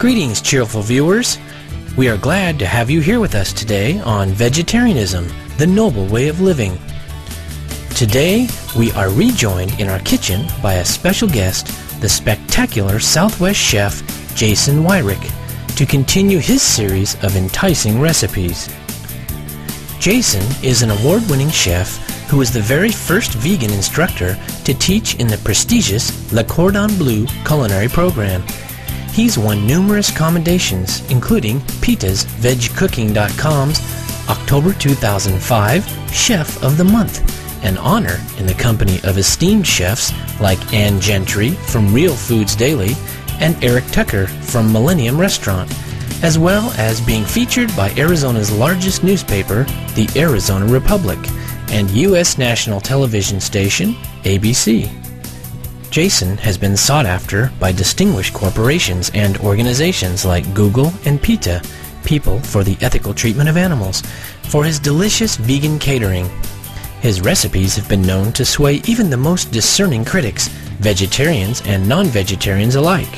Greetings, cheerful viewers. We are glad to have you here with us today on Vegetarianism, the Noble Way of Living. Today, we are rejoined in our kitchen by a special guest, the spectacular Southwest chef, Jason Wyrick, to continue his series of enticing recipes. Jason is an award-winning chef who was the very first vegan instructor to teach in the prestigious Le Cordon Bleu culinary program. He's won numerous commendations, including PETA's VegCooking.com's October 2005 Chef of the Month, an honor in the company of esteemed chefs like Ann Gentry from Real Foods Daily and Eric Tucker from Millennium Restaurant, as well as being featured by Arizona's largest newspaper, the Arizona Republic, and U.S. national television station, ABC. Jason has been sought after by distinguished corporations and organizations like Google and PETA, People for the Ethical Treatment of Animals, for his delicious vegan catering. His recipes have been known to sway even the most discerning critics, vegetarians and non-vegetarians alike.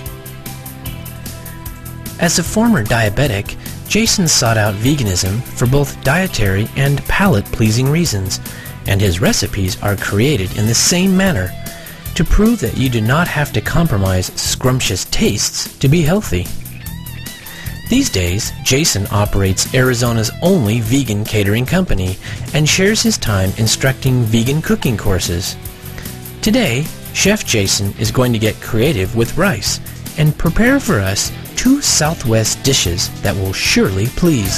As a former diabetic, Jason sought out veganism for both dietary and palate-pleasing reasons, and his recipes are created in the same manner, to prove that you do not have to compromise scrumptious tastes to be healthy. These days, Jason operates Arizona's only vegan catering company and shares his time instructing vegan cooking courses. Today, Chef Jason is going to get creative with rice and prepare for us two Southwest dishes that will surely please.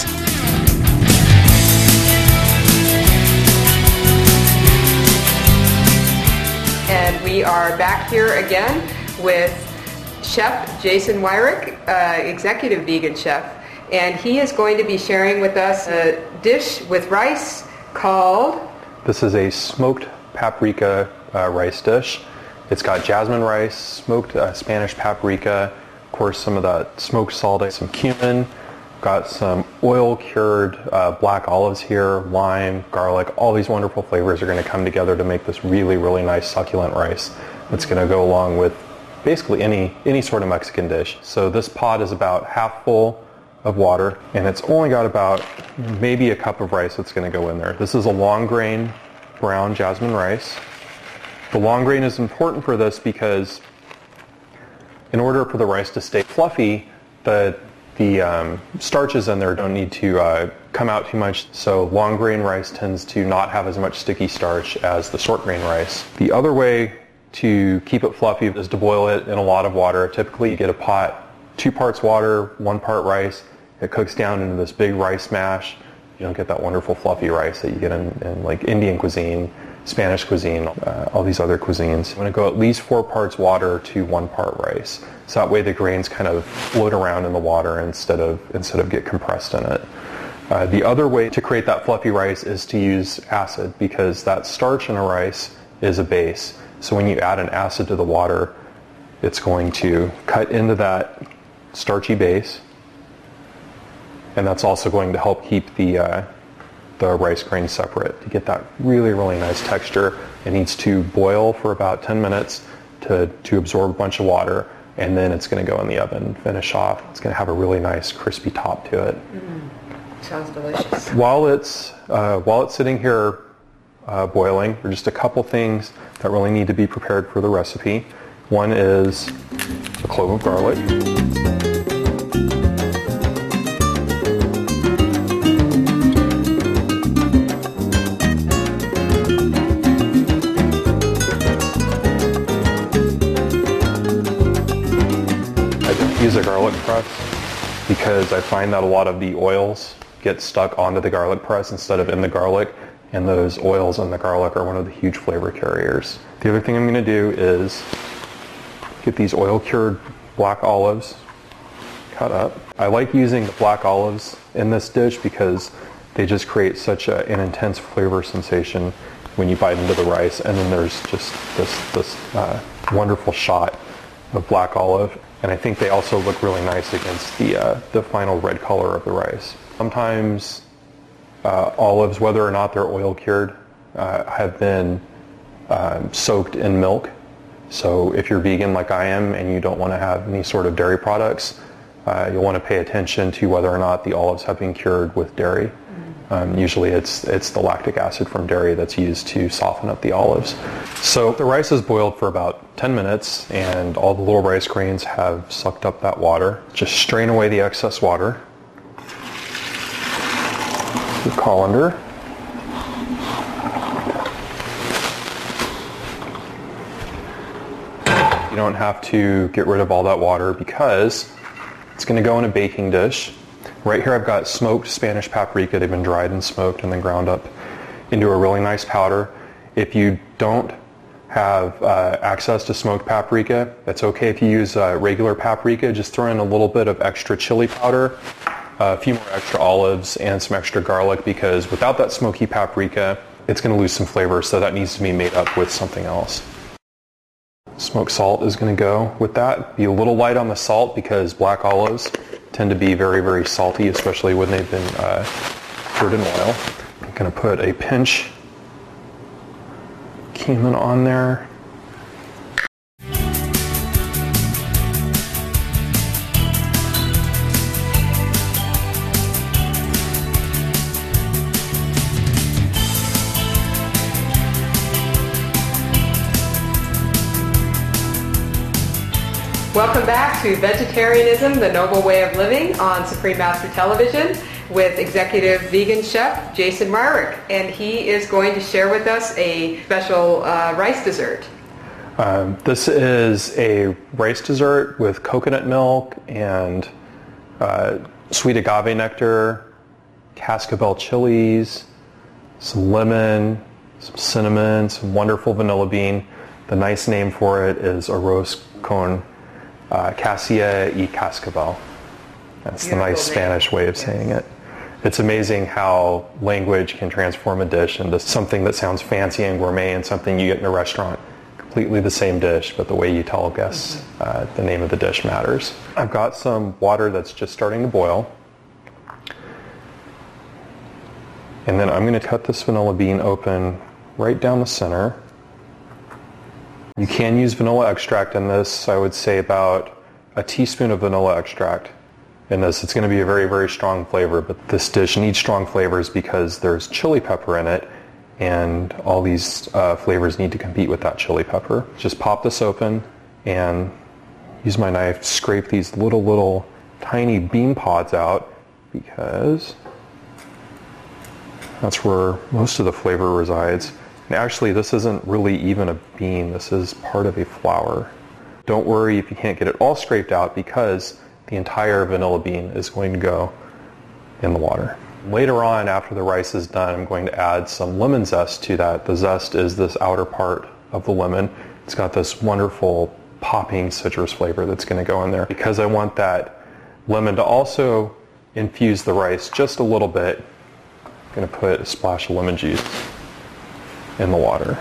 And we are back here again with Chef Jason Wyrick, executive vegan chef, and he is going to be sharing with us a dish with rice called... This is a smoked paprika rice dish. It's got jasmine rice, smoked Spanish paprika, of course some of that smoked salt, some cumin, got some oil-cured black olives here, lime, garlic. All these wonderful flavors are going to come together to make this really, really nice succulent rice that's going to go along with basically any sort of Mexican dish. So this pot is about half full of water, and it's only got about maybe a cup of rice that's going to go in there. This is a long grain brown jasmine rice. The long grain is important for this because in order for the rice to stay fluffy, the starches in there don't need to come out too much, so long grain rice tends to not have as much sticky starch as the short grain rice. The other way to keep it fluffy is to boil it in a lot of water. Typically you get a pot, 2 parts water, 1 part rice. It cooks down into this big rice mash. You don't get that wonderful fluffy rice that you get in like Indian cuisine, Spanish cuisine, all these other cuisines. I'm going to go at least 4 parts water to 1 part rice. So that way the grains kind of float around in the water instead of get compressed in it. The other way to create that fluffy rice is to use acid, because that starch in a rice is a base. So when you add an acid to the water, it's going to cut into that starchy base, and that's also going to help keep the rice grains separate. To get that really, really nice texture, it needs to boil for about 10 minutes to absorb a bunch of water, and then it's going to go in the oven, finish off. It's going to have a really nice crispy top to it. Sounds delicious. While it's sitting here boiling, there are just a couple things that really need to be prepared for the recipe. One is a clove of garlic. I use a garlic press because I find that a lot of the oils get stuck onto the garlic press instead of in the garlic, and those oils in the garlic are one of the huge flavor carriers. The other thing I'm going to do is get these oil-cured black olives cut up. I like using the black olives in this dish because they just create such an intense flavor sensation when you bite into the rice, and then there's just this wonderful shot of black olive, and I think they also look really nice against the final red color of the rice. Sometimes olives, whether or not they're oil cured, have been soaked in milk. So if you're vegan like I am and you don't want to have any sort of dairy products, you'll want to pay attention to whether or not the olives have been cured with dairy. Usually it's the lactic acid from dairy that's used to soften up the olives. So the rice is boiled for about 10 minutes and all the little rice grains have sucked up that water. Just strain away the excess water. The colander. You don't have to get rid of all that water because it's going to go in a baking dish. Right here I've got smoked Spanish paprika. They've been dried and smoked and then ground up into a really nice powder. If you don't have access to smoked paprika, that's okay if you use regular paprika. Just throw in a little bit of extra chili powder, a few more extra olives, and some extra garlic, because without that smoky paprika, it's going to lose some flavor, so that needs to be made up with something else. Smoked salt is going to go with that. Be a little light on the salt because black olives tend to be very, very salty, especially when they've been cured in oil. I'm going to put a pinch cumin on there. Welcome back to Vegetarianism, the Noble Way of Living on Supreme Master Television with executive vegan chef Jason Myrick. And he is going to share with us a special rice dessert. This is a rice dessert with coconut milk and sweet agave nectar, cascabel chilies, some lemon, some cinnamon, some wonderful vanilla bean. The nice name for it is arroz con cassia y cascabel. That's the nice Spanish way of saying it. It's amazing how language can transform a dish into something that sounds fancy and gourmet and something you get in a restaurant. Completely the same dish, but the way you tell guests the name of the dish matters. I've got some water that's just starting to boil. And then I'm going to cut this vanilla bean open right down the center. You can use vanilla extract in this. I would say about a teaspoon of vanilla extract in this. It's going to be a very, very strong flavor, but this dish needs strong flavors because there's chili pepper in it, and all these flavors need to compete with that chili pepper. Just pop this open and use my knife to scrape these little tiny bean pods out, because that's where most of the flavor resides. And actually, this isn't really even a bean. This is part of a flour. Don't worry if you can't get it all scraped out, because the entire vanilla bean is going to go in the water. Later on, after the rice is done, I'm going to add some lemon zest to that. The zest is this outer part of the lemon. It's got this wonderful popping citrus flavor that's going to go in there. Because I want that lemon to also infuse the rice just a little bit, I'm going to put a splash of lemon juice in the water.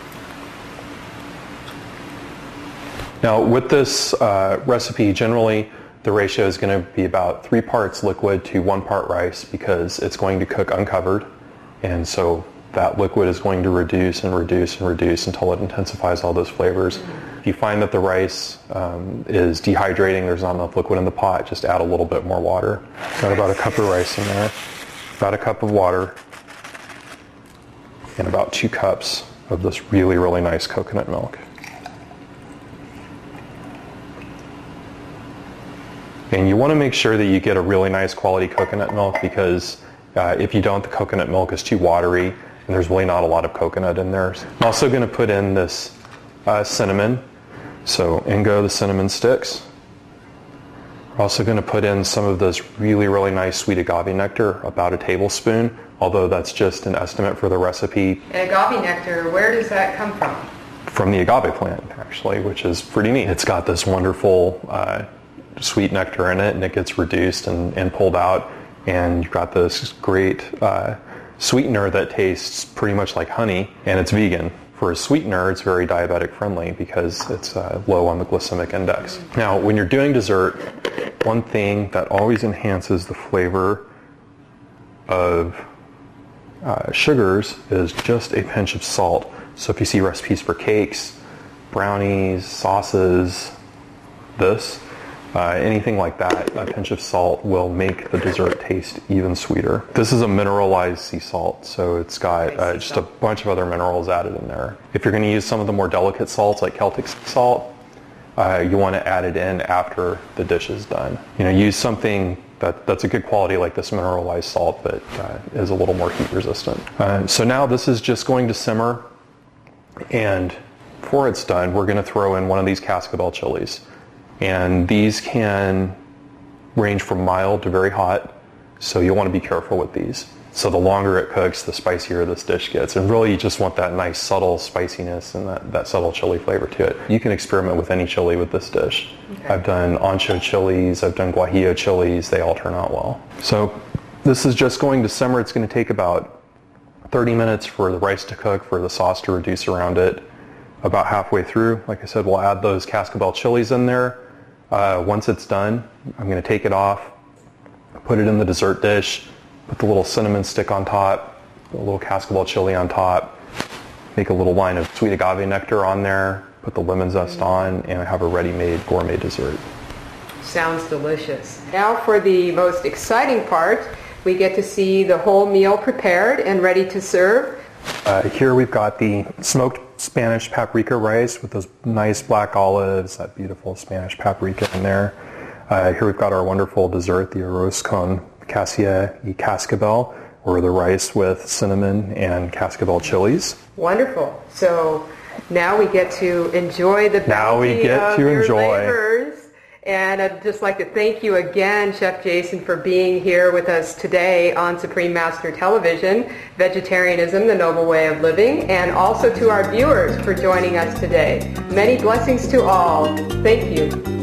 Now with this recipe, generally the ratio is going to be about 3 parts liquid to 1 part rice, because it's going to cook uncovered, and so that liquid is going to reduce and reduce and reduce until it intensifies all those flavors. If you find that the rice is dehydrating, there's not enough liquid in the pot, just add a little bit more water. Got about a cup of rice in there, about a cup of water, and about 2 cups of this really, really nice coconut milk. And you want to make sure that you get a really nice quality coconut milk, because if you don't, the coconut milk is too watery and there's really not a lot of coconut in there. I'm also going to put in this cinnamon. So in go the cinnamon sticks. We're also going to put in some of this really, really nice sweet agave nectar, about a tablespoon, although that's just an estimate for the recipe. And agave nectar, where does that come from? From the agave plant, actually, which is pretty neat. It's got this wonderful sweet nectar in it, and it gets reduced and pulled out, and you've got this great sweetener that tastes pretty much like honey, and it's vegan. For a sweetener, it's very diabetic friendly because it's low on the glycemic index. Now, when you're doing dessert, one thing that always enhances the flavor of sugars is just a pinch of salt. So if you see recipes for cakes, brownies, sauces, this, anything like that, a pinch of salt will make the dessert taste even sweeter. This is a mineralized sea salt, so it's got just a bunch of other minerals added in there. If you're going to use some of the more delicate salts like Celtic sea salt, you want to add it in after the dish is done. Use something that's a good quality like this mineralized salt, but is a little more heat resistant. So now this is just going to simmer, and before it's done, we're going to throw in one of these Cascabel chilies. And these can range from mild to very hot, so you'll want to be careful with these. So the longer it cooks, the spicier this dish gets. And really you just want that nice subtle spiciness and that subtle chili flavor to it. You can experiment with any chili with this dish. Okay. I've done ancho chilies, I've done guajillo chilies, they all turn out well. So this is just going to simmer. It's going to take about 30 minutes for the rice to cook, for the sauce to reduce around it. About halfway through, like I said, we'll add those Cascabel chilies in there. Once it's done, I'm going to take it off, put it in the dessert dish, put the little cinnamon stick on top, a little Cascabel chili on top, make a little line of sweet agave nectar on there, put the lemon zest on, and I have a ready-made gourmet dessert. Sounds delicious. Now for the most exciting part, we get to see the whole meal prepared and ready to serve. Here we've got the smoked Spanish paprika rice with those nice black olives, that beautiful Spanish paprika in there. Here we've got our wonderful dessert, the arroz con cassia y cascabel, or the rice with cinnamon and Cascabel chilies. Wonderful. So now we get to enjoy the bounty of your flavors. And I'd just like to thank you again, Chef Jason, for being here with us today on Supreme Master Television, Vegetarianism, the Noble Way of Living, and also to our viewers for joining us today. Many blessings to all. Thank you.